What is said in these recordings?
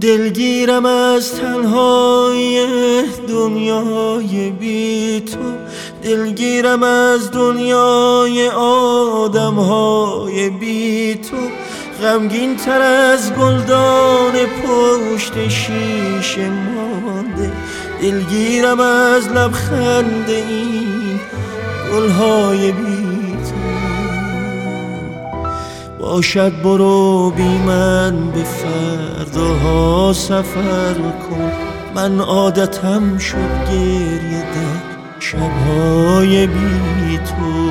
دلگیرم از تنهای دنیای بی تو، دلگیرم از دنیای آدمهای بی تو. غمگین تر از گلدان پشت شیشه مانده، دلگیرم از لبخند این گلهای بی تو. باشد برو بی من به فرداها سفر کن، من عادتم شد گریه در شبهای بی تو.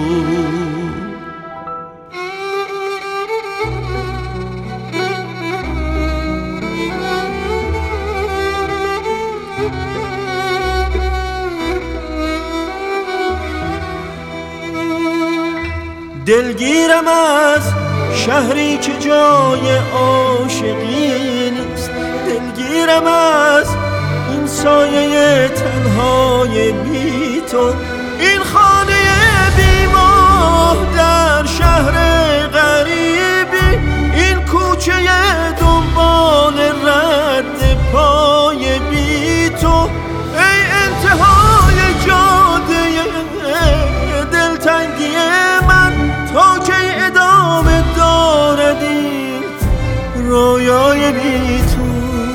دلگیرم از شهری که جای عاشقی نیست، دلگیرم از این سایه تنهای بی تو. این خانه بی ماه در شهر غریبی، این کوچه دنبال رد پای بی تو. ای انتهای جاده دلتنگی من، تا که ادامه دارد این رویای بی تو.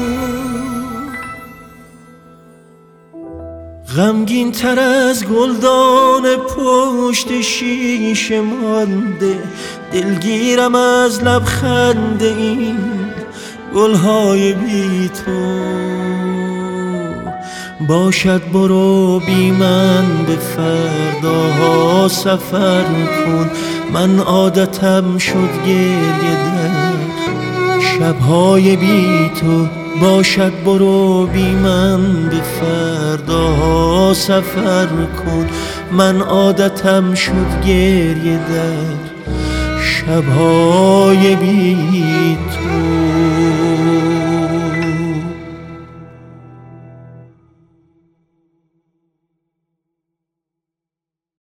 غمگین تر از گلدان پشت شیشه مانده، دلگیرم از لبخند این گلهای بی تو. باشد برو بی من به فرداها سفر کن، من عادتم شد گریه در شبهای بی تو. باشد برو بی من به فرداها سفر کن، من عادتم شد گریه در شبهای بی تو.